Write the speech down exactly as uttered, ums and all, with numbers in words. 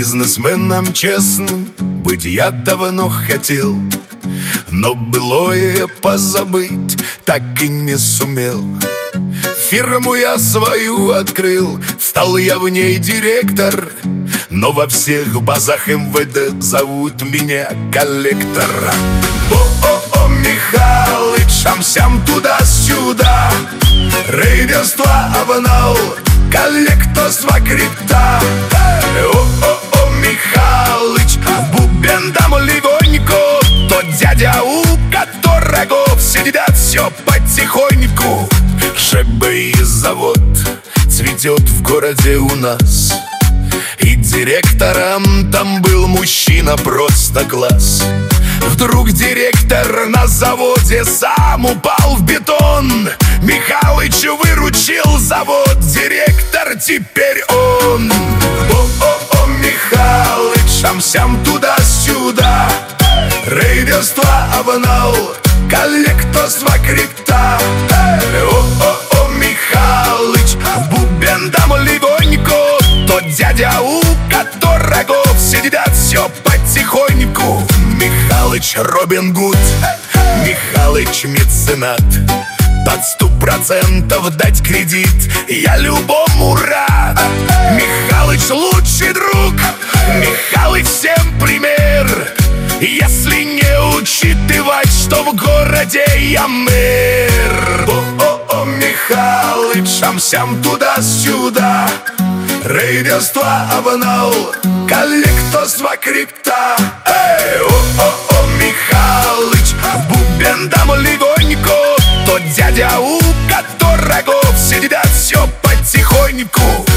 Бизнесменом честным быть я давно хотел, но былое позабыть так и не сумел. Фирму я свою открыл, стал я в ней директор, но во всех базах эм вэ дэ зовут меня коллектор. О-о-о, Михалыч, ам-сям туда-сюда, рейдерство обнал, коллекторство крипта. О-о-о, Михалыч, бубен дам легонько, тот дядя, у которого все ребят все потихоньку. ШБИ завод цветет в городе у нас, и директором там был мужчина просто класс. Вдруг директор на заводе сам упал в бетон. Михалыч выручил завод, директор теперь он. О-о-о, Михалыч, ам-сям туда-сюда, рейдерство обнал, коллекторство крипта. О-о-о, Михалыч, бубен дам легонько, тот дядя, у которого все ребят все потихоньку. Михалыч Робин Гуд, Михалыч меценат, под сто процентов дать кредит я любому рад. Михалыч лучший друг, Михалыч всем пример, если не учитывать, что в городе я мэр. О-о-о, Михалыч, ам-сям туда-сюда, рейдерство обнал, коллекторство крипта. Эй, о-о-о, Михалыч, бубен дам легонько, тот дядя, у которого все ребят все потихоньку.